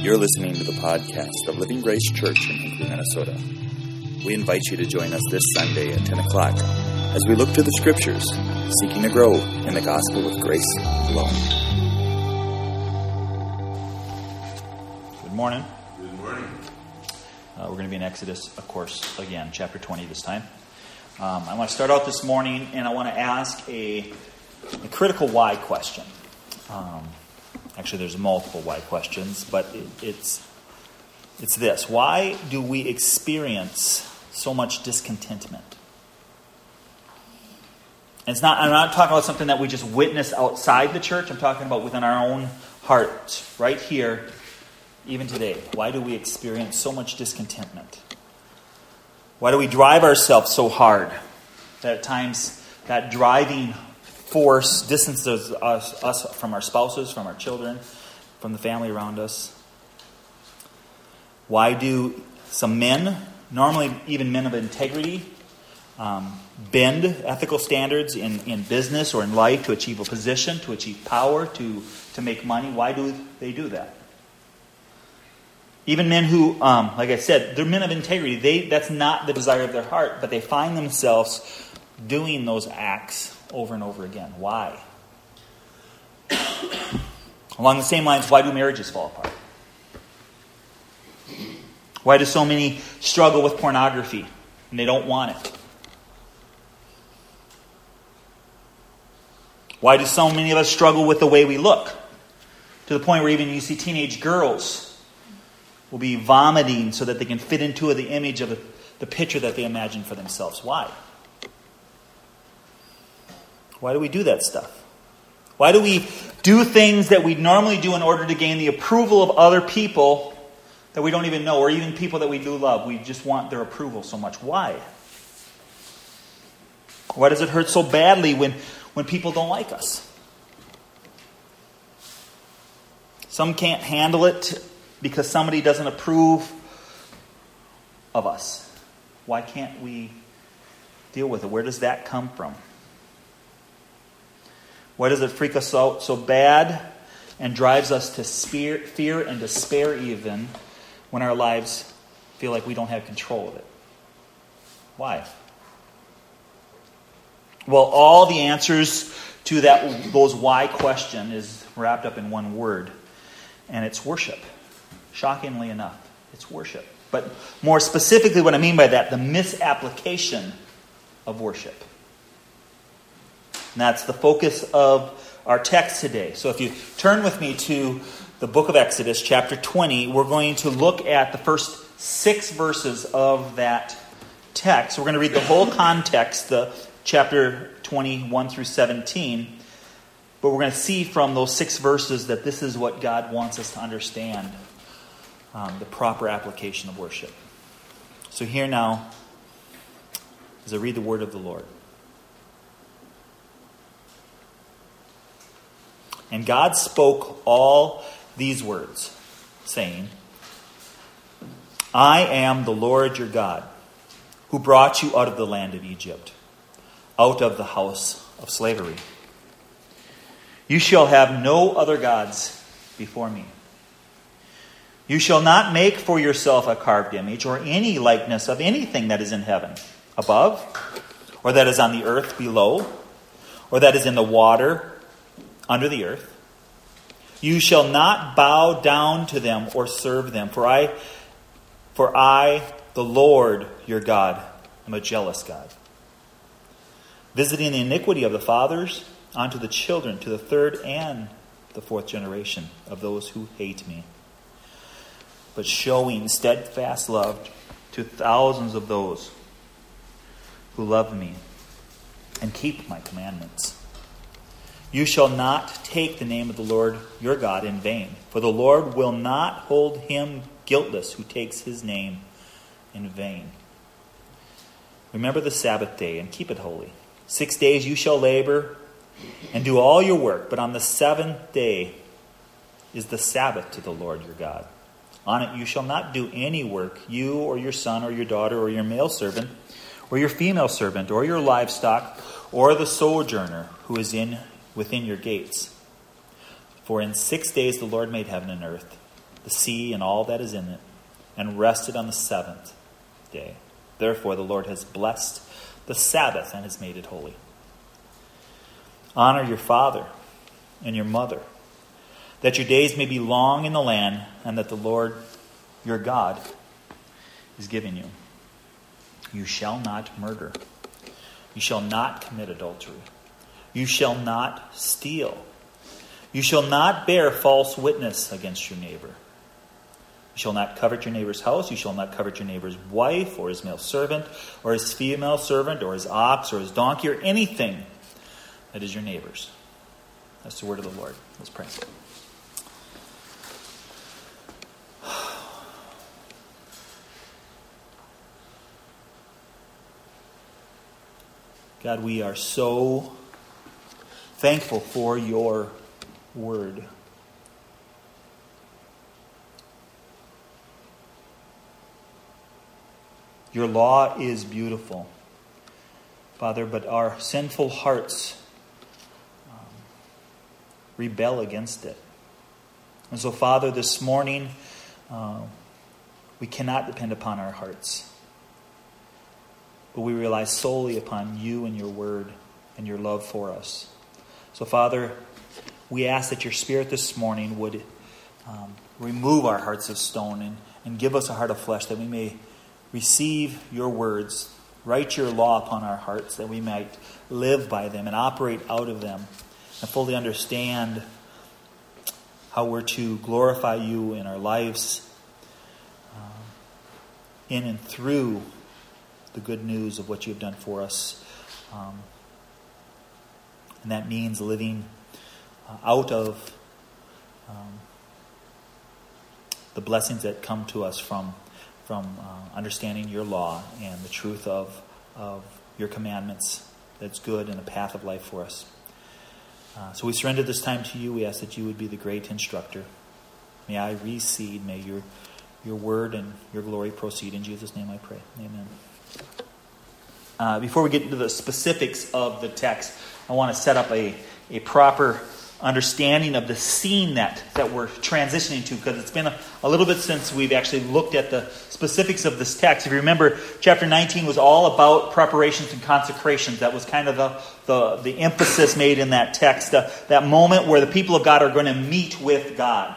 You're listening to the podcast of Living Grace Church in Hinkley, Minnesota. We invite you to join us this Sunday at 10 o'clock as we look to the Scriptures, seeking to grow in the gospel of grace alone. Good morning. Good morning. We're going to be in Exodus, of course, again, chapter 20 this time. I want to start out this morning, and I want to ask a critical why question. Actually, there's multiple why questions, but it's this. Why do we experience so much discontentment? And I'm not talking about something that we just witness outside the church. I'm talking about within our own hearts, right here, even today. Why do we experience so much discontentment? Why do we drive ourselves so hard that at times that driving force distances us from our spouses, from our children, from the family around us? Why do some men, normally even men of integrity, bend ethical standards in business or in life to achieve a position, to achieve power, to make money? Why do they do that? Even men who, like I said, they're men of integrity. That's not the desire of their heart, but they find themselves doing those acts over and over again. Why? Along the same lines, why do marriages fall apart? Why do so many struggle with pornography and they don't want it? Why do so many of us struggle with the way we look? To the point where even you see teenage girls will be vomiting so that they can fit into the image of the picture that they imagine for themselves. Why? Why do we do that stuff? Why do we do things that we normally do in order to gain the approval of other people that we don't even know, or even people that we do love? We just want their approval so much. Why? Why does it hurt so badly when people don't like us? Some can't handle it because somebody doesn't approve of us. Why can't we deal with it? Where does that come from? Why does it freak us out so bad and drives us to fear and despair even when our lives feel like we don't have control of it? Why? Well, all the answers to those why question is wrapped up in one word, and it's worship. Shockingly enough, it's worship. But more specifically, what I mean by that, the misapplication of worship. And that's the focus of our text today. So if you turn with me to the book of Exodus, chapter 20, we're going to look at the first 6 verses of that text. We're going to read the whole context, the chapter 21 through 17. But we're going to see from those 6 verses that this is what God wants us to understand, the proper application of worship. So here now, as I read the word of the Lord. And God spoke all these words, saying, I am the Lord your God, who brought you out of the land of Egypt, out of the house of slavery. You shall have no other gods before me. You shall not make for yourself a carved image or any likeness of anything that is in heaven above, or that is on the earth below, or that is in the water under the earth. You shall not bow down to them or serve them, for I, the Lord your God, am a jealous God, visiting the iniquity of the fathers onto the children, to the 3rd and the 4th generation of those who hate me, but showing steadfast love to thousands of those who love me and keep my commandments. You shall not take the name of the Lord your God in vain, for the Lord will not hold him guiltless who takes his name in vain. Remember the Sabbath day and keep it holy. 6 days you shall labor and do all your work, but on the 7th day is the Sabbath to the Lord your God. On it you shall not do any work, you or your son or your daughter or your male servant or your female servant or your livestock or the sojourner who is within your gates. For in 6 days the Lord made heaven and earth, the sea and all that is in it, and rested on the seventh day. Therefore the Lord has blessed the Sabbath and has made it holy. Honor your father and your mother, that your days may be long in the land, and that the Lord your God is giving you. You shall not murder. You shall not commit adultery. You shall not steal. You shall not bear false witness against your neighbor. You shall not covet your neighbor's house. You shall not covet your neighbor's wife, or his male servant, or his female servant, or his ox, or his donkey, or anything that is your neighbor's. That's the word of the Lord. Let's pray. God, we are so thankful for your word. Your law is beautiful, Father, but our sinful hearts rebel against it. And so, Father, this morning, we cannot depend upon our hearts, but we rely solely upon you and your word and your love for us. So, Father, we ask that your Spirit this morning would remove our hearts of stone and give us a heart of flesh, that we may receive your words, write your law upon our hearts, that we might live by them and operate out of them and fully understand how we're to glorify you in our lives, in and through the good news of what you have done for us. And that means living out of the blessings that come to us from understanding your law and the truth of your commandments that's good and a path of life for us. So we surrender this time to you. We ask that you would be the great instructor. May I recede. May your word and your glory proceed. In Jesus' name I pray. Amen. Before we get into the specifics of the text, I want to set up a proper understanding of the scene that we're transitioning to, because it's been a little bit since we've actually looked at the specifics of this text. If you remember, chapter 19 was all about preparations and consecrations. That was kind of the emphasis made in that text, that moment where the people of God are going to meet with God.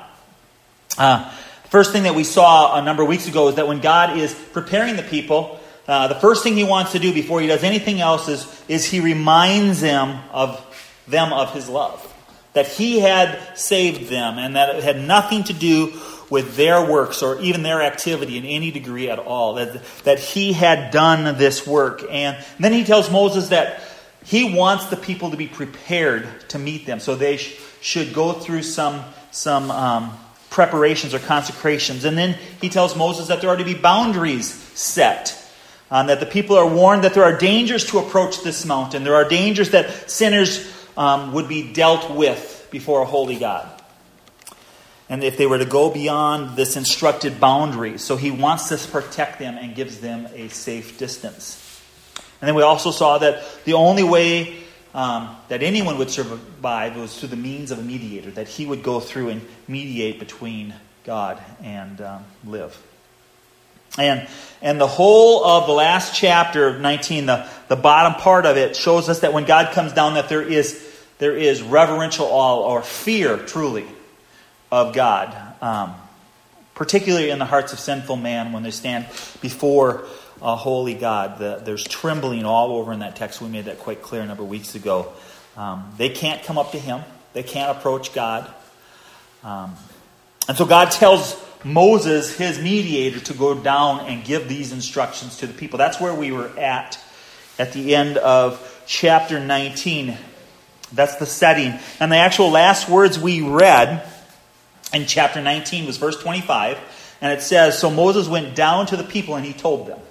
First thing that we saw a number of weeks ago is that when God is preparing the people, the first thing he wants to do before he does anything else is he reminds them of his love. That he had saved them and that it had nothing to do with their works or even their activity in any degree at all. That he had done this work. And then he tells Moses that he wants the people to be prepared to meet them. So they should go through some preparations or consecrations. And then he tells Moses that there are to be boundaries set. That the people are warned that there are dangers to approach this mountain. There are dangers that sinners would be dealt with before a holy God. And if they were to go beyond this instructed boundary. So he wants to protect them and gives them a safe distance. And then we also saw that the only way that anyone would survive was through the means of a mediator. That he would go through and mediate between God and live. And the whole of the last chapter of 19, the bottom part of it, shows us that when God comes down, that there is reverential awe or fear, truly, of God. Particularly in the hearts of sinful man when they stand before a holy God. There's trembling all over in that text. We made that quite clear a number of weeks ago. They can't come up to him. They can't approach God. And so God tells Moses, his mediator, to go down and give these instructions to the people. That's where we were at the end of chapter 19. That's the setting. And the actual last words we read in chapter 19 was verse 25. And it says, so Moses went down to the people and he told them.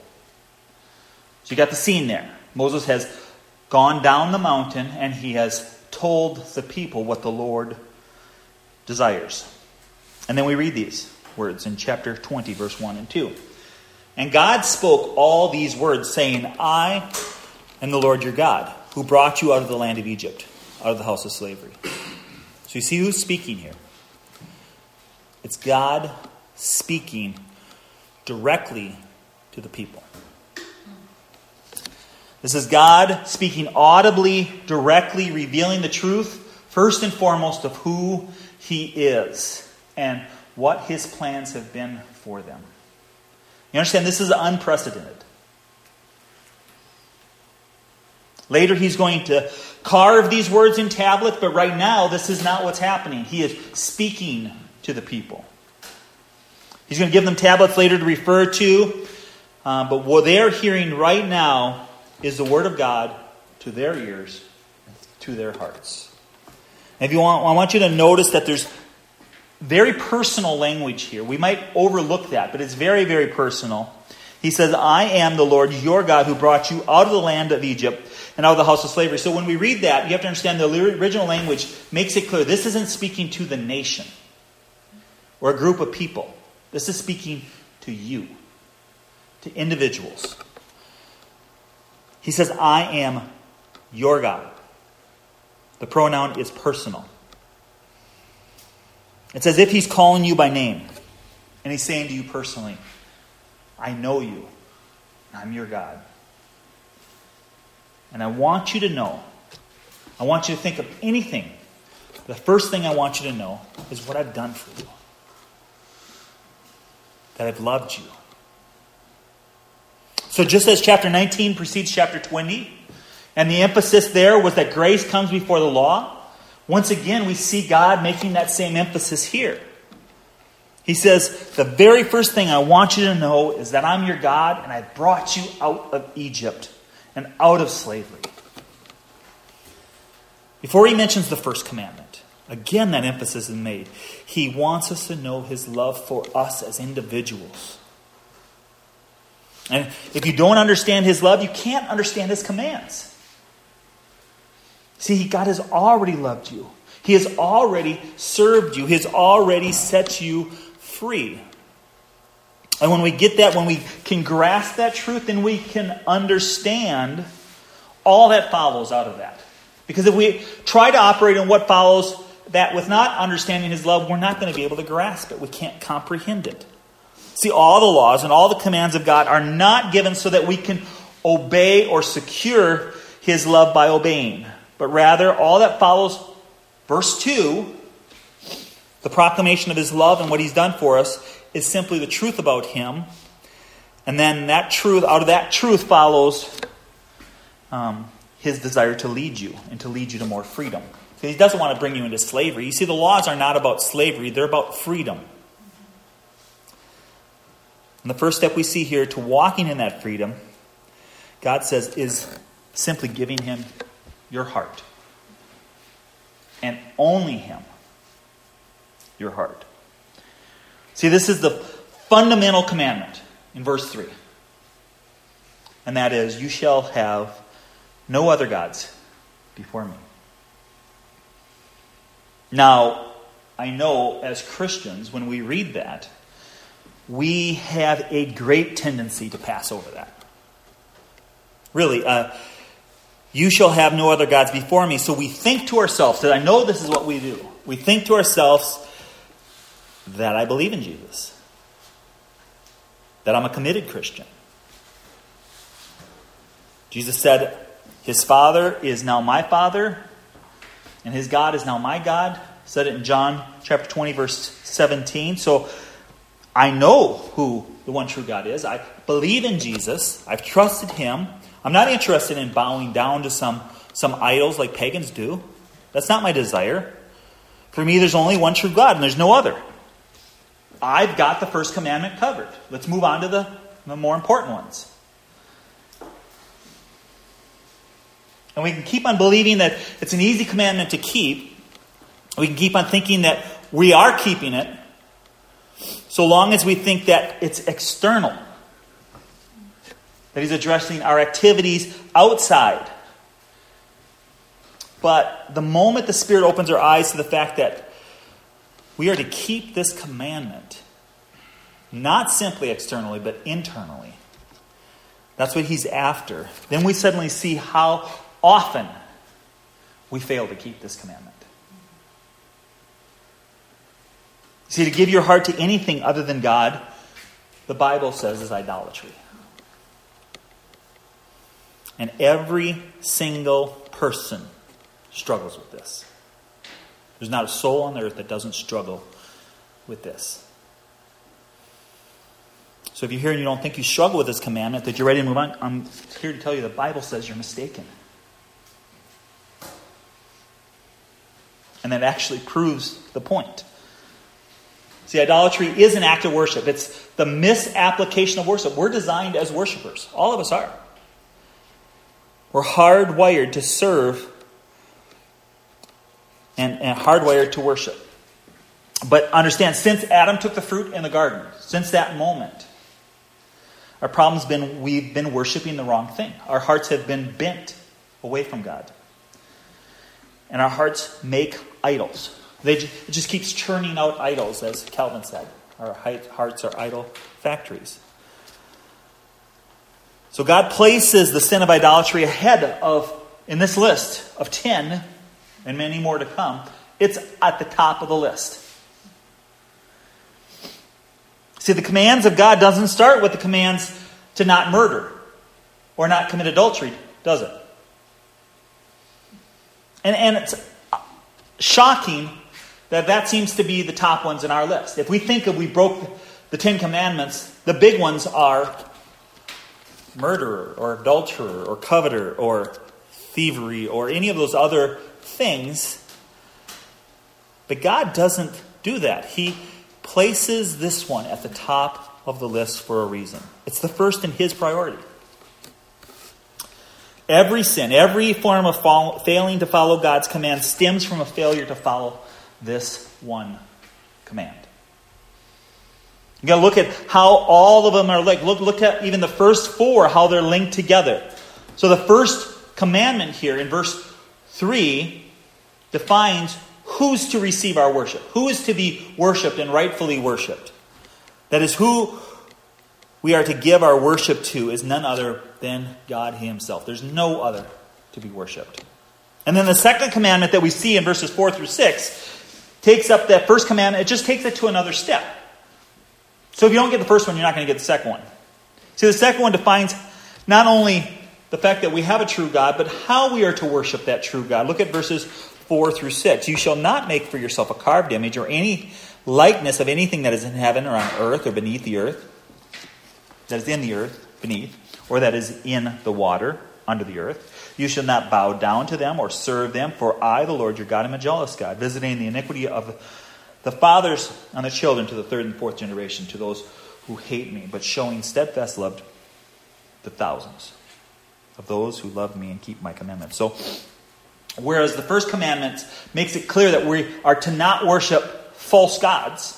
So you got the scene there. Moses has gone down the mountain and he has told the people what the Lord desires. And then we read these words in chapter 20, verse 1 and 2. And God spoke all these words, saying, I am the Lord your God, who brought you out of the land of Egypt, out of the house of slavery. So you see who's speaking here. It's God speaking directly to the people. This is God speaking audibly, directly, revealing the truth, first and foremost, of who He is and what His plans have been for them. You understand, this is unprecedented. Later, He's going to carve these words in tablets, but right now, this is not what's happening. He is speaking to the people. He's going to give them tablets later to refer to, but what they're hearing right now is the Word of God to their ears, to their hearts. And if you want, I want you to notice that there's very personal language here. We might overlook that, but it's very, very personal. He says, I am the Lord your God who brought you out of the land of Egypt and out of the house of slavery. So when we read that, you have to understand the original language makes it clear. This isn't speaking to the nation or a group of people. This is speaking to you, to individuals. He says, I am your God. The pronoun is personal. It's as if He's calling you by name. And He's saying to you personally, I know you. I'm your God. And I want you to know, I want you to think of anything. The first thing I want you to know is what I've done for you. That I've loved you. So just as chapter 19 precedes chapter 20, and the emphasis there was that grace comes before the law, once again we see God making that same emphasis here. He says, the very first thing I want you to know is that I'm your God and I brought you out of Egypt and out of slavery. Before He mentions the first commandment, again that emphasis is made. He wants us to know His love for us as individuals. And if you don't understand His love, you can't understand His commands. See, God has already loved you. He has already served you. He has already set you free. And when we get that, when we can grasp that truth, then we can understand all that follows out of that. Because if we try to operate in what follows that with not understanding His love, we're not going to be able to grasp it. We can't comprehend it. See, all the laws and all the commands of God are not given so that we can obey or secure His love by obeying. But rather, all that follows, verse 2, the proclamation of His love and what He's done for us, is simply the truth about Him. And then that truth, out of that truth follows His desire to lead you and to lead you to more freedom. So He doesn't want to bring you into slavery. You see, the laws are not about slavery. They're about freedom. And the first step we see here to walking in that freedom, God says, is simply giving Him your heart. And only Him. Your heart. See, this is the fundamental commandment in verse 3. And that is, you shall have no other gods before me. Now, I know as Christians, when we read that, we have a great tendency to pass over that. Really, you shall have no other gods before me. So we think to ourselves, that I know this is what we do. We think to ourselves that I believe in Jesus. That I'm a committed Christian. Jesus said, His Father is now my Father, and His God is now my God. He said it in John chapter 20, verse 17. So I know who the one true God is. I believe in Jesus. I've trusted Him. I'm not interested in bowing down to some idols like pagans do. That's not my desire. For me, there's only one true God, and there's no other. I've got the first commandment covered. Let's move on to the more important ones. And we can keep on believing that it's an easy commandment to keep. We can keep on thinking that we are keeping it, so long as we think that it's external. That He's addressing our activities outside. But the moment the Spirit opens our eyes to the fact that we are to keep this commandment, not simply externally, but internally. That's what He's after. Then we suddenly see how often we fail to keep this commandment. See, to give your heart to anything other than God, the Bible says, is idolatry. And every single person struggles with this. There's not a soul on the earth that doesn't struggle with this. So if you're here and you don't think you struggle with this commandment, that you're ready to move on, I'm here to tell you the Bible says you're mistaken. And that actually proves the point. See, idolatry is an act of worship. It's the misapplication of worship. We're designed as worshipers. All of us are. We're hardwired to serve and hardwired to worship. But understand, since Adam took the fruit in the garden, since that moment, our problem's been we've been worshiping the wrong thing. Our hearts have been bent away from God. And our hearts make idols. It just keeps churning out idols, as Calvin said. Our hearts are idol factories. So God places the sin of idolatry ahead of, in this list of 10, and many more to come, it's at the top of the list. See, the commands of God doesn't start with the commands to not murder or not commit adultery, does it? And it's shocking that seems to be the top ones in our list. If we think we broke the 10 commandments, the big ones are murderer or adulterer or coveter or thievery or any of those other things. But God doesn't do that. He places this one at the top of the list for a reason. It's the first in His priority. Every sin, every form of failing to follow God's command stems from a failure to follow this one command. You got to look at how all of them are linked. Look at even the first 4, how they're linked together. So the first commandment here in verse 3 defines who's to receive our worship. Who is to be worshipped and rightfully worshipped. That is, who we are to give our worship to is none other than God Himself. There's no other to be worshipped. And then the second commandment that we see in verses 4 through 6 takes up that first commandment. It just takes it to another step. So if you don't get the first one, you're not going to get the second one. See, the second one defines not only the fact that we have a true God, but how we are to worship that true God. Look at verses 4 through 6. You shall not make for yourself a carved image or any likeness of anything that is in heaven or on earth or beneath the earth, that is in the earth, beneath, or that is in the water, under the earth. You shall not bow down to them or serve them, for I, the Lord your God, am a jealous God, visiting the iniquity of the fathers on the children to the 3rd and 4th generation, to those who hate me, but showing steadfast love to the thousands of those who love me and keep my commandments. So, whereas the first commandment makes it clear that we are to not worship false gods,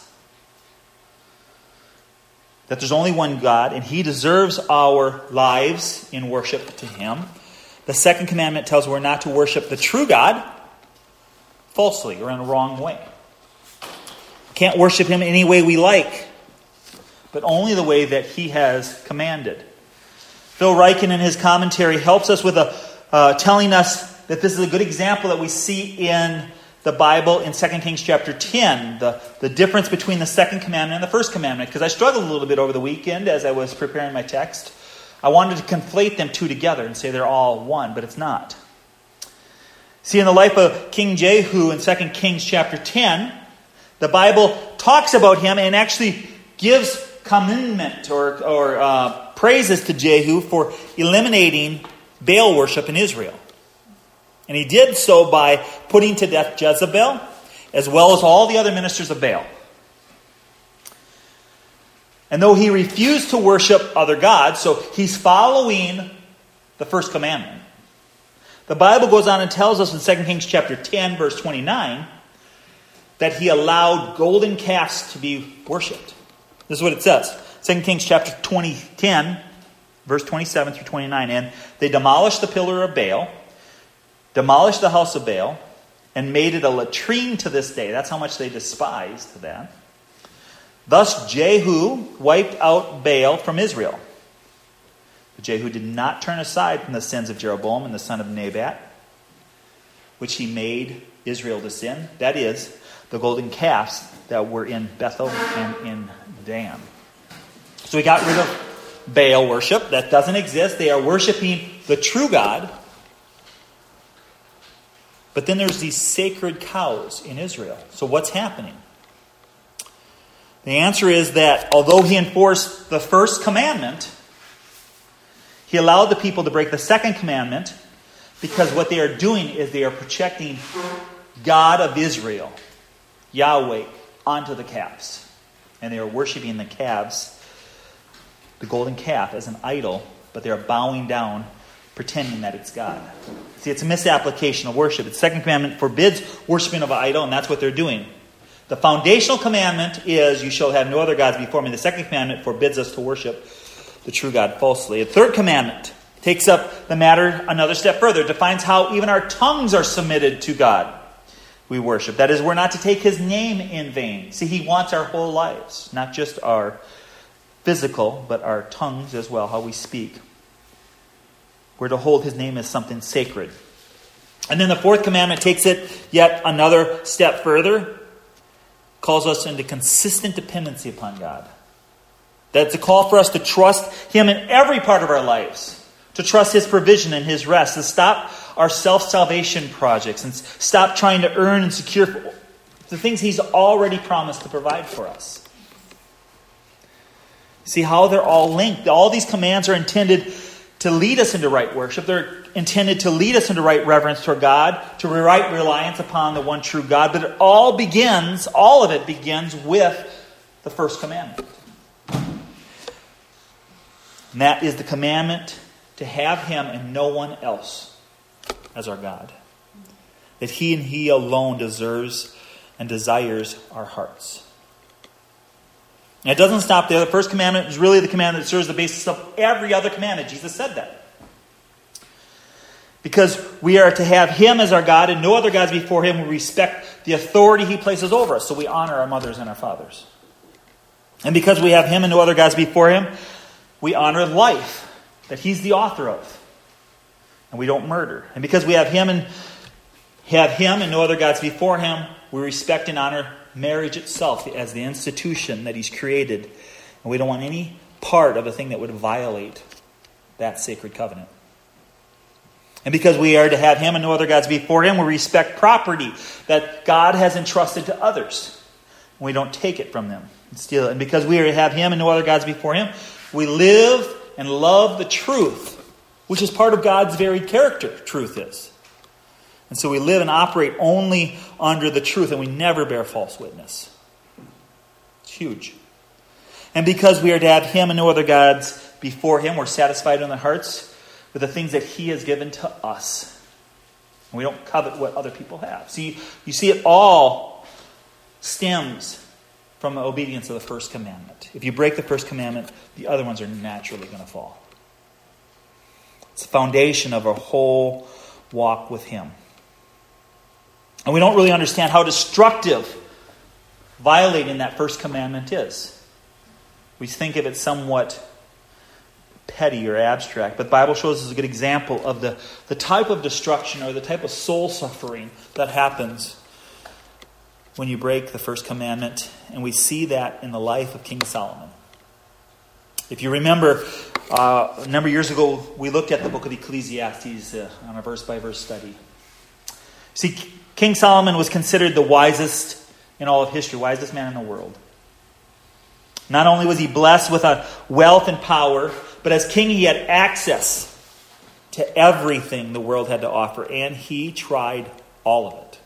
that there's only one God, and He deserves our lives in worship to Him. The second commandment tells us we're not to worship the true God falsely or in a wrong way. We can't worship Him any way we like, but only the way that He has commanded. Phil Ryken in his commentary helps us with telling us that this is a good example that we see in the Bible in 2 Kings chapter 10, the difference between the second commandment and the first commandment. Because I struggled a little bit over the weekend as I was preparing my text. I wanted to conflate them two together and say they're all one, but it's not. See, in the life of King Jehu in 2 Kings chapter 10, the Bible talks about him and actually gives commendment or praises to Jehu for eliminating Baal worship in Israel. And he did so by putting to death Jezebel, as well as all the other ministers of Baal. And though he refused to worship other gods, so he's following the first commandment, the Bible goes on and tells us in 2 Kings chapter 10, verse 29, that he allowed golden calves to be worshipped. This is what it says. 2 Kings chapter 10, verse 27 through 29. And they demolished the pillar of Baal, demolished the house of Baal, and made it a latrine to this day. That's how much they despised that. Thus Jehu wiped out Baal from Israel. But Jehu did not turn aside from the sins of Jeroboam and the son of Nebat, which he made Israel to sin. That is, the golden calves that were in Bethel and in Dan. So we got rid of Baal worship. That doesn't exist. They are worshiping the true God. But then there's these sacred cows in Israel. So what's happening? The answer is that although he enforced the first commandment, he allowed the people to break the second commandment, because what they are doing is they are projecting God of Israel, Yahweh, onto the calves. And they are worshiping the calves, the golden calf, as an idol, but they are bowing down, pretending that it's God. See, it's a misapplication of worship. The second commandment forbids worshiping of an idol, and that's what they're doing. The foundational commandment is, you shall have no other gods before me. The second commandment forbids us to worship the true God falsely. The third commandment takes up the matter another step further. It defines how even our tongues are submitted to God we worship. That is, we're not to take his name in vain. See, he wants our whole lives, not just our physical, but our tongues as well, how we speak. We're to hold his name as something sacred. And then the fourth commandment takes it yet another step further, calls us into consistent dependency upon God. That's a call for us to trust him in every part of our lives, to trust his provision and his rest, to stop our self-salvation projects and stop trying to earn and secure the things he's already promised to provide for us. See how they're all linked. All these commands are intended to lead us into right worship. They're intended to lead us into right reverence toward God, to right reliance upon the one true God. But all of it begins with the first commandment. And that is the commandment to have him and no one else as our God. That he and he alone deserves and desires our hearts. And it doesn't stop there. The first commandment is really the commandment that serves the basis of every other commandment. Jesus said that. Because we are to have him as our God and no other gods before him. We respect the authority he places over us. So we honor our mothers and our fathers. And because we have him and no other gods before him, we honor life that he's the author of. And we don't murder. And because we have him and no other gods before him, we respect and honor marriage itself as the institution that he's created. And we don't want any part of a thing that would violate that sacred covenant. And because we are to have him and no other gods before him, we respect property that God has entrusted to others. And we don't take it from them and steal it. And because we are to have him and no other gods before him, we live and love the truth, which is part of God's very character, truth is. And so we live and operate only under the truth, and we never bear false witness. It's huge. And because we are to have him and no other gods before him, we're satisfied in our hearts with the things that he has given to us. And we don't covet what other people have. See, you see it all stems from the obedience of the first commandment. If you break the first commandment, the other ones are naturally going to fall. It's the foundation of our whole walk with him. And we don't really understand how destructive violating that first commandment is. We think of it somewhat petty or abstract, but the Bible shows us a good example of the type of destruction or the type of soul suffering that happens when you break the first commandment. And we see that in the life of King Solomon. If you remember, a number of years ago, we looked at the book of Ecclesiastes on a verse-by-verse study. See, King Solomon was considered the wisest in all of history, wisest man in the world. Not only was he blessed with a wealth and power, but as king he had access to everything the world had to offer, and he tried all of it.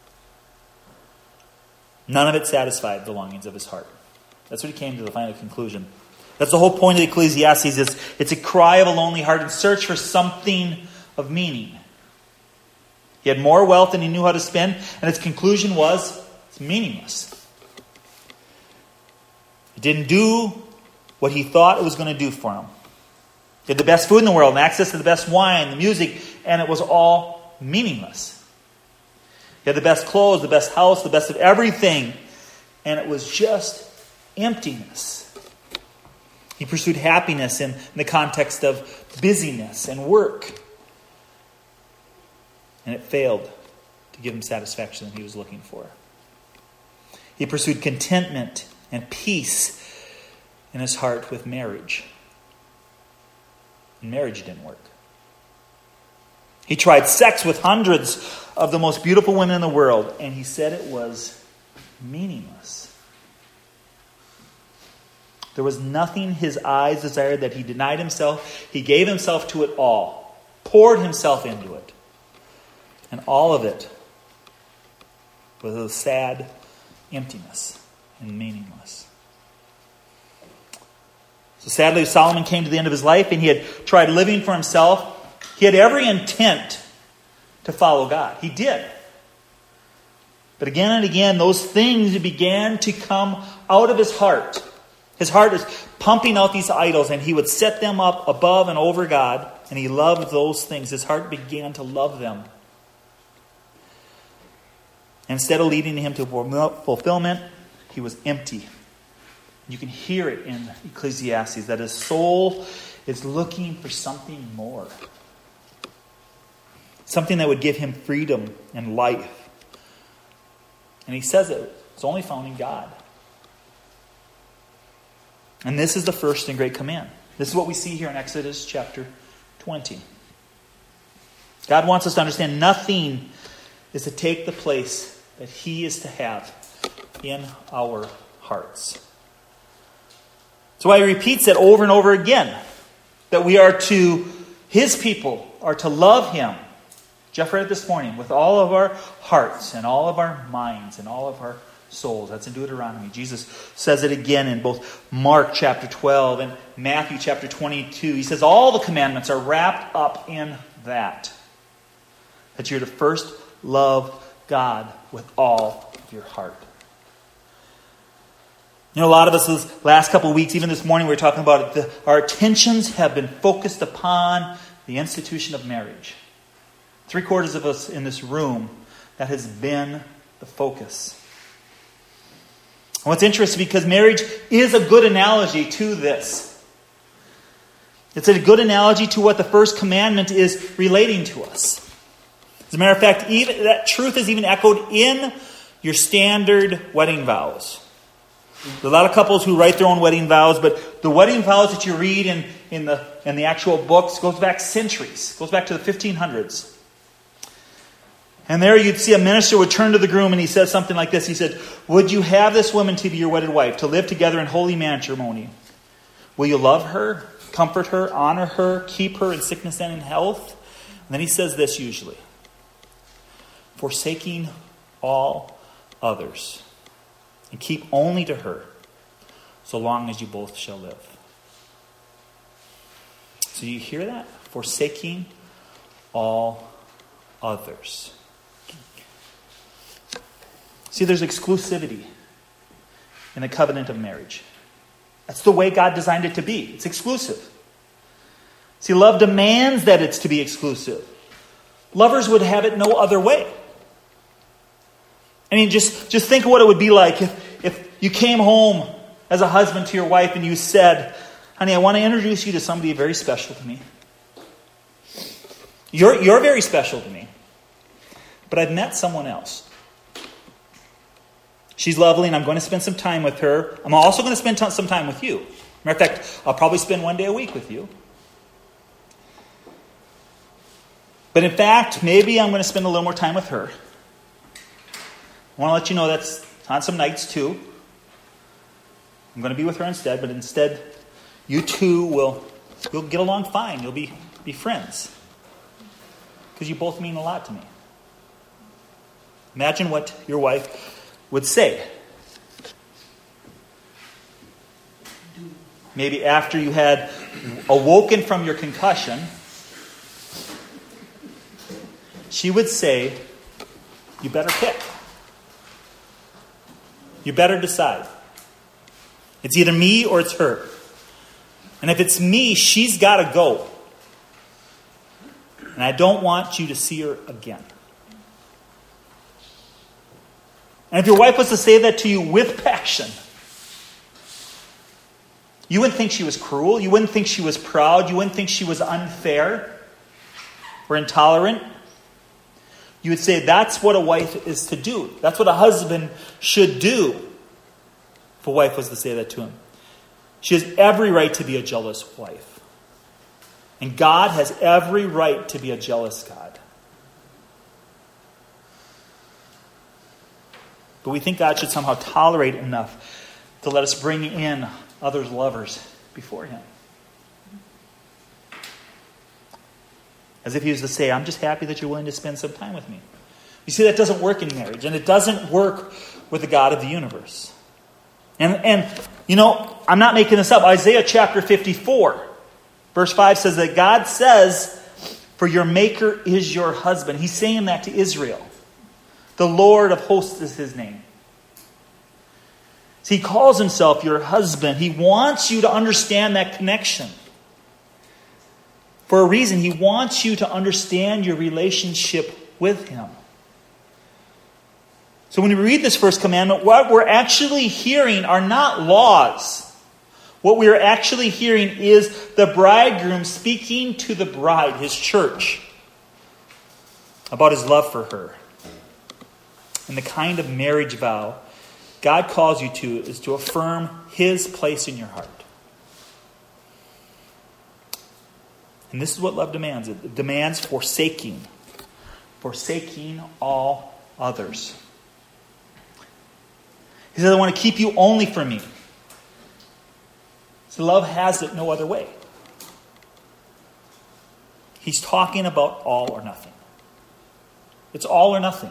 None of it satisfied the longings of his heart. That's what he came to the final conclusion. That's the whole point of Ecclesiastes. It's a cry of a lonely heart in search for something of meaning. He had more wealth than he knew how to spend, and his conclusion was, it's meaningless. It didn't do what he thought it was going to do for him. He had the best food in the world and access to the best wine, the music, and it was all meaningless. He had the best clothes, the best house, the best of everything, and it was just emptiness. He pursued happiness in the context of busyness and work. And it failed to give him satisfaction that he was looking for. He pursued contentment and peace in his heart with marriage. And marriage didn't work. He tried sex with hundreds of the most beautiful women in the world, and he said it was meaningless. There was nothing his eyes desired that he denied himself. He gave himself to it all, poured himself into it. And all of it was a sad emptiness and meaningless. So sadly, Solomon came to the end of his life, and he had tried living for himself. He had every intent to follow God. He did. But again and again, those things began to come out of his heart. His heart is pumping out these idols, and he would set them up above and over God, and he loved those things. His heart began to love them. Instead of leading him to fulfillment, he was empty. You can hear it in Ecclesiastes that his soul is looking for something more. Something that would give him freedom and life. And he says it's only found in God. And this is the first and great command. This is what we see here in Exodus chapter 20. God wants us to understand nothing is to take the place that he is to have in our hearts. So he repeats it over and over again. That we are to, his people, are to love him. Jeff read it this morning, with all of our hearts and all of our minds and all of our souls. That's in Deuteronomy. Jesus says it again in both Mark chapter 12 and Matthew chapter 22. He says all the commandments are wrapped up in that. That you're to first love God with all of your heart. You know, a lot of us this last couple of weeks, even this morning, we were talking about it. Our attentions have been focused upon the institution of marriage. 3/4 of us in this room, that has been the focus. And what's interesting, because marriage is a good analogy to this. It's a good analogy to what the first commandment is relating to us. As a matter of fact, even that truth is even echoed in your standard wedding vows. There's a lot of couples who write their own wedding vows, but the wedding vows that you read in the actual books goes back centuries. Goes back to the 1500s. And there you'd see a minister would turn to the groom and he says something like this. He said, "Would you have this woman to be your wedded wife, to live together in holy matrimony? Will you love her, comfort her, honor her, keep her in sickness and in health?" And then he says this usually, "Forsaking all others, and keep only to her, so long as you both shall live." So you hear that? Forsaking all others. See, there's exclusivity in the covenant of marriage. That's the way God designed it to be. It's exclusive. See, love demands that it's to be exclusive. Lovers would have it no other way. I mean, just think of what it would be like if you came home as a husband to your wife and you said, "Honey, I want to introduce you to somebody very special to me. You're very special to me, but I've met someone else. She's lovely, and I'm going to spend some time with her. I'm also going to spend some time with you. Matter of fact, I'll probably spend one day a week with you. But in fact, maybe I'm going to spend a little more time with her. I want to let you know that's on some nights too. I'm going to be with her instead, but instead, you two will get along fine. You'll be friends. Because you both mean a lot to me." Imagine what your wife would say. Maybe after you had awoken from your concussion, she would say, "You better pick. You better decide. It's either me or it's her. And if it's me, she's got to go. And I don't want you to see her again." And if your wife was to say that to you with passion, you wouldn't think she was cruel. You wouldn't think she was proud. You wouldn't think she was unfair or intolerant. You would say that's what a wife is to do. That's what a husband should do. if a wife was to say that to him. She has every right to be a jealous wife. And God has every right to be a jealous God. But we think God should somehow tolerate enough to let us bring in others' lovers before him. As if he was to say, I'm just happy that you're willing to spend some time with me. You see, that doesn't work in marriage, and it doesn't work with the God of the universe. And I'm not making this up. Isaiah chapter 54, verse 5 says that God says, for your maker is your husband. He's saying that to Israel. The Lord of hosts is his name. So he calls himself your husband. He wants you to understand that connection. For a reason, he wants you to understand your relationship with him. So when we read this first commandment, what we're actually hearing are not laws. What we are actually hearing is the bridegroom speaking to the bride, his church, about his love for her. And the kind of marriage vow God calls you to is to affirm his place in your heart. And this is what love demands. It demands forsaking all others. He says, I want to keep you only for me. So love has it no other way. He's talking about all or nothing. It's all or nothing.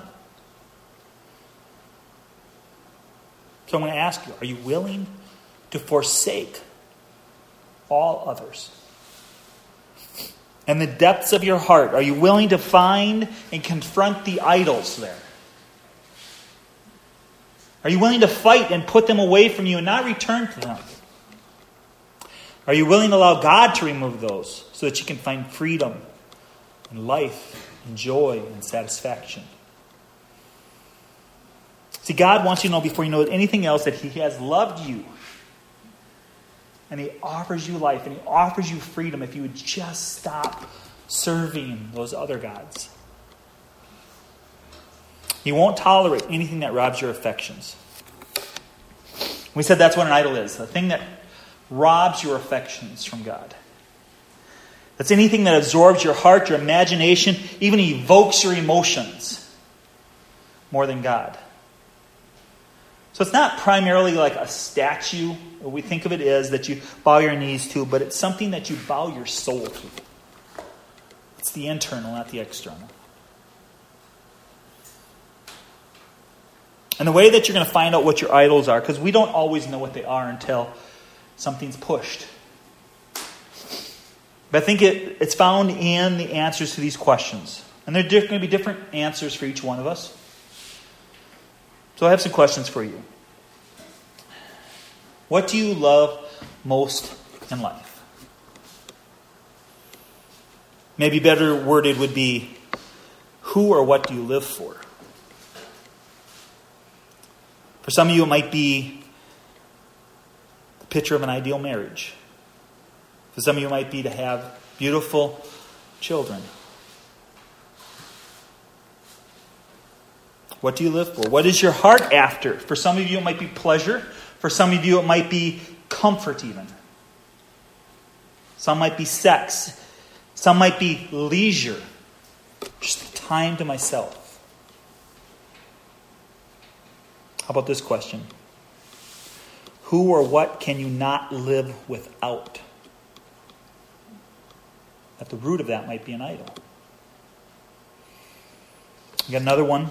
So I'm going to ask you, are you willing to forsake all others? And the depths of your heart, are you willing to find and confront the idols there? Are you willing to fight and put them away from you and not return to them? Are you willing to allow God to remove those so that you can find freedom and life and joy and satisfaction? See, God wants you to know before you know anything else that he has loved you. And he offers you life and he offers you freedom if you would just stop serving those other gods. He won't tolerate anything that robs your affections. We said that's what an idol is. A thing that robs your affections from God. That's anything that absorbs your heart, your imagination, even evokes your emotions more than God. So it's not primarily like a statue. What we think of it as that you bow your knees to, but it's something that you bow your soul to. It's the internal, not the external. And the way that you're going to find out what your idols are, because we don't always know what they are until something's pushed. But I think it's found in the answers to these questions. And there are going to be different answers for each one of us. So I have some questions for you. What do you love most in life? Maybe better worded would be, who or what do you live for? For some of you, it might be the picture of an ideal marriage. For some of you, it might be to have beautiful children. What do you live for? What is your heart after? For some of you, it might be pleasure. For some of you, it might be comfort even. Some might be sex. Some might be leisure. Just time to myself. How about this question? Who or what can you not live without? At the root of that might be an idol. You got another one.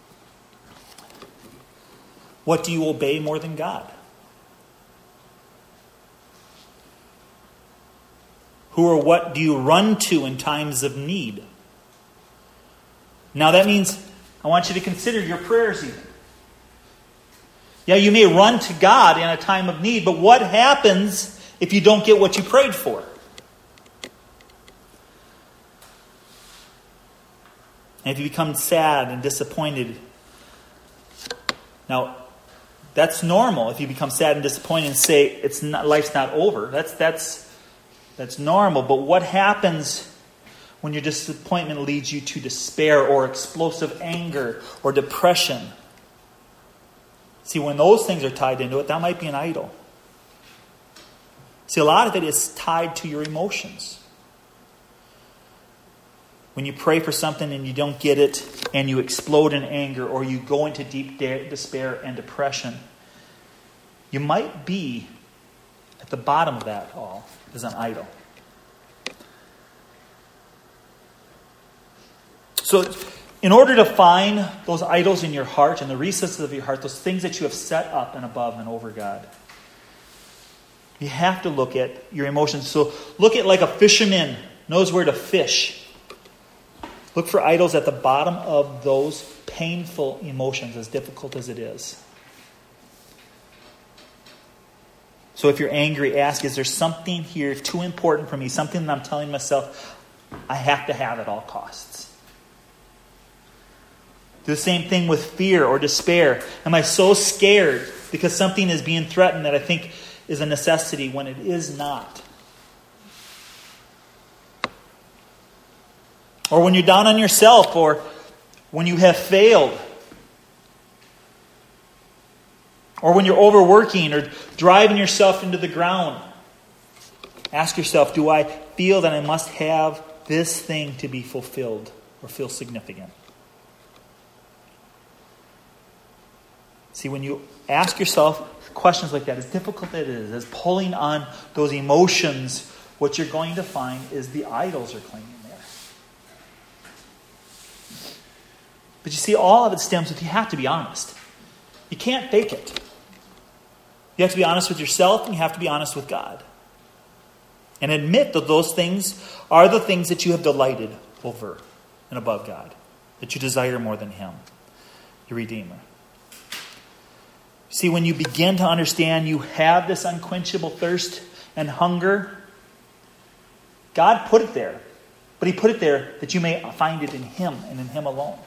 What do you obey more than God? Who or what do you run to in times of need? Now that means I want you to consider your prayers even. Yeah, you may run to God in a time of need, but what happens if you don't get what you prayed for? And if you become sad and disappointed, now that's normal. If you become sad and disappointed and say life's not over, that's normal. But what happens when your disappointment leads you to despair or explosive anger or depression? See, when those things are tied into it, that might be an idol. See, a lot of it is tied to your emotions. When you pray for something and you don't get it, and you explode in anger, or you go into deep despair and depression, you might be at the bottom of that all is an idol. So, in order to find those idols in your heart and the recesses of your heart, those things that you have set up and above and over God, you have to look at your emotions. So look at like a fisherman knows where to fish. Look for idols at the bottom of those painful emotions, as difficult as it is. So if you're angry, ask, is there something here too important for me? Something that I'm telling myself I have to have at all costs? Do the same thing with fear or despair. Am I so scared because something is being threatened that I think is a necessity when it is not? Or when you're down on yourself, or when you have failed, or when you're overworking or driving yourself into the ground, ask yourself, do I feel that I must have this thing to be fulfilled or feel significant? See, when you ask yourself questions like that, as difficult as it is, as pulling on those emotions, what you're going to find is the idols are claiming there. But you see, all of it stems with you have to be honest. You can't fake it. You have to be honest with yourself, and you have to be honest with God. And admit that those things are the things that you have delighted over and above God, that you desire more than Him, your Redeemer. See, when you begin to understand you have this unquenchable thirst and hunger, God put it there. But He put it there that you may find it in Him and in Him alone.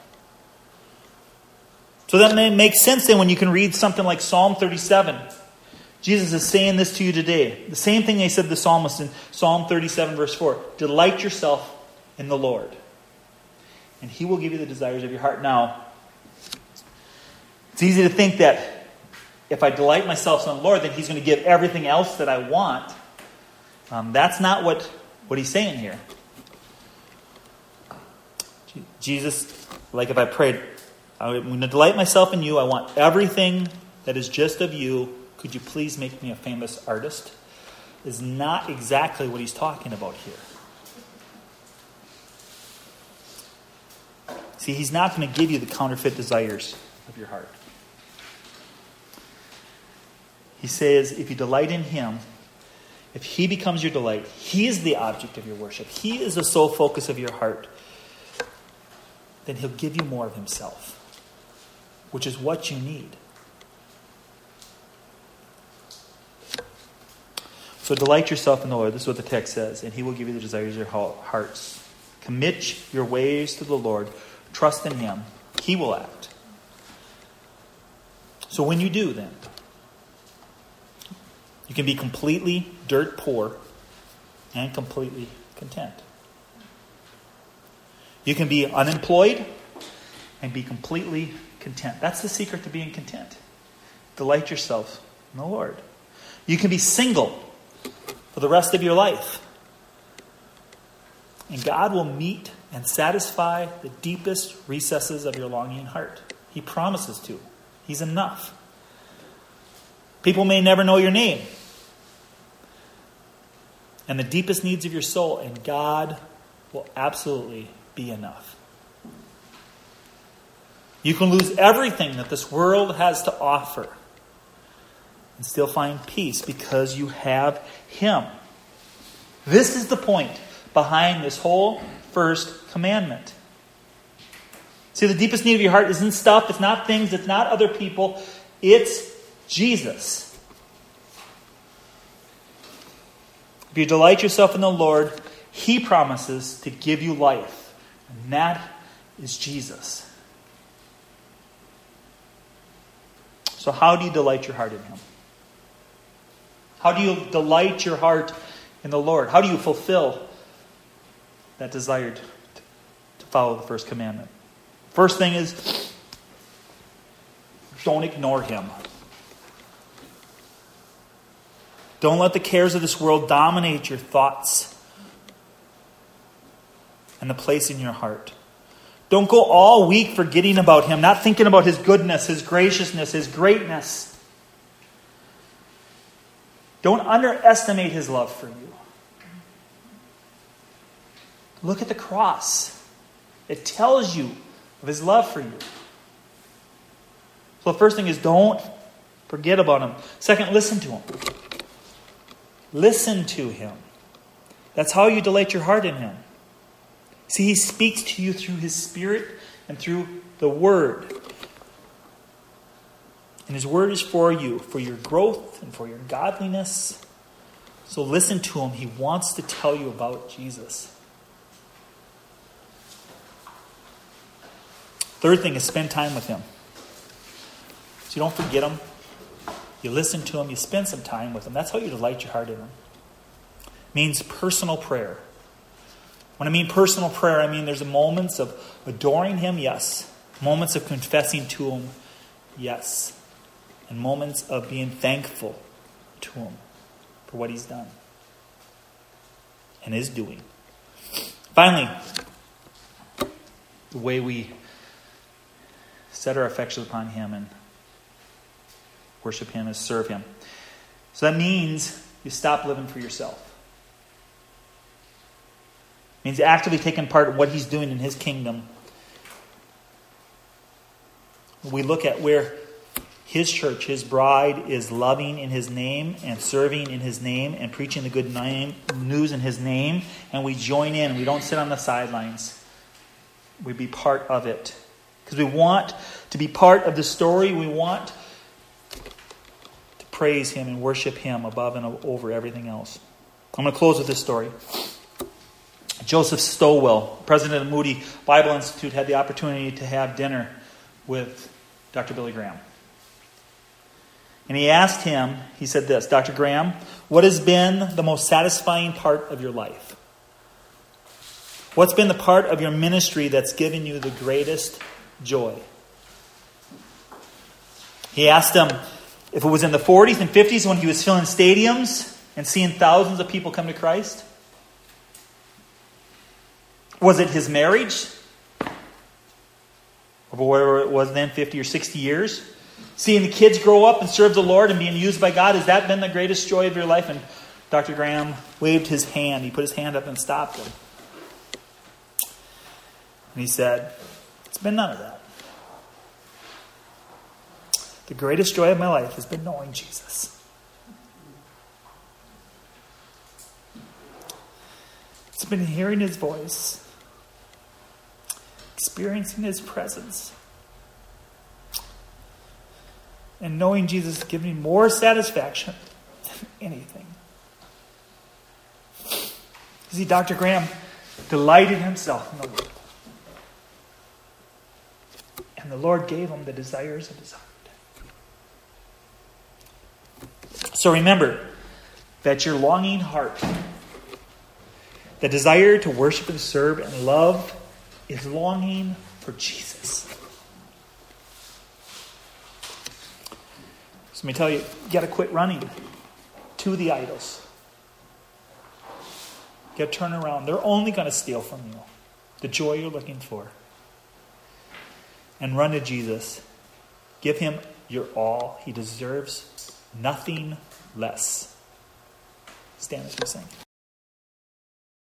So that may make sense then when you can read something like Psalm 37. Jesus is saying this to you today. The same thing they said to the psalmist in Psalm 37 verse 4. Delight yourself in the Lord, and He will give you the desires of your heart. Now, it's easy to think that if I delight myself in the Lord, then He's going to give everything else that I want. That's not what He's saying here. Jesus, like if I prayed, I'm going to delight myself in You. I want everything that is just of You. Could you please make me a famous artist? Is not exactly what He's talking about here. See, He's not going to give you the counterfeit desires of your heart. He says, if you delight in Him, if He becomes your delight, He is the object of your worship, He is the sole focus of your heart, then He'll give you more of Himself, which is what you need. So delight yourself in the Lord. This is what the text says. And He will give you the desires of your hearts. Commit your ways to the Lord. Trust in Him. He will act. So when you do, then, you can be completely dirt poor and completely content. You can be unemployed and be completely content. That's the secret to being content. Delight yourself in the Lord. You can be single for the rest of your life. And God will meet and satisfy the deepest recesses of your longing heart. He promises to. He's enough. People may never know your name and the deepest needs of your soul, and God will absolutely be enough. You can lose everything that this world has to offer and still find peace because you have Him. This is the point behind this whole first commandment. See, the deepest need of your heart isn't stuff, it's not things, it's not other people, it's Jesus. If you delight yourself in the Lord, He promises to give you life. And that is Jesus. So how do you delight your heart in Him? How do you delight your heart in the Lord? How do you fulfill that desire to follow the first commandment? First thing is, don't ignore Him. Don't let the cares of this world dominate your thoughts and the place in your heart. Don't go all week forgetting about him, not thinking about his goodness, his graciousness, his greatness. Don't underestimate his love for you. Look at the cross. It tells you of his love for you. So the first thing is, don't forget about him. Second, listen to him. Listen to him. That's how you delight your heart in him. See, he speaks to you through his Spirit and through the Word. And his Word is for you, for your growth and for your godliness. So listen to him. He wants to tell you about Jesus. Third thing is spend time with him. So you don't forget him. You listen to him. You spend some time with him. That's how you delight your heart in him. It means personal prayer. When I mean personal prayer, I mean there's moments of adoring him, yes. Moments of confessing to him, yes. And moments of being thankful to him for what he's done and is doing. Finally, the way we set our affections upon him and worship him is serve him. So that means you stop living for yourself. It means actively taking part in what he's doing in his kingdom. We look at where his church, his bride, is loving in his name and serving in his name and preaching the good news in his name. And we join in. We don't sit on the sidelines. We be part of it. Because we want to be part of the story. We want to praise him and worship him above and over everything else. I'm going to close with this story. Joseph Stowell, president of Moody Bible Institute, had the opportunity to have dinner with Dr. Billy Graham. And he asked him, he said this, Dr. Graham, what has been the most satisfying part of your life? What's been the part of your ministry that's given you the greatest joy? He asked him if it was in the 40s and 50s when he was filling stadiums and seeing thousands of people come to Christ. Was it his marriage? Or whatever it was then, 50 or 60 years? Seeing the kids grow up and serve the Lord and being used by God, has that been the greatest joy of your life? And Dr. Graham waved his hand. He put his hand up and stopped him. And he said, it's been none of that. The greatest joy of my life has been knowing Jesus. It's been hearing his voice, experiencing his presence, and knowing Jesus has given me more satisfaction than anything. You see, Dr. Graham delighted himself in the Lord. And the Lord gave him the desires of his heart. So remember that your longing heart, the desire to worship and serve and love, is longing for Jesus. So let me tell you, you got to quit running to the idols. You got to turn around. They're only going to steal from you the joy you're looking for. And run to Jesus. Give him your all. He deserves nothing less. Stand as we sing.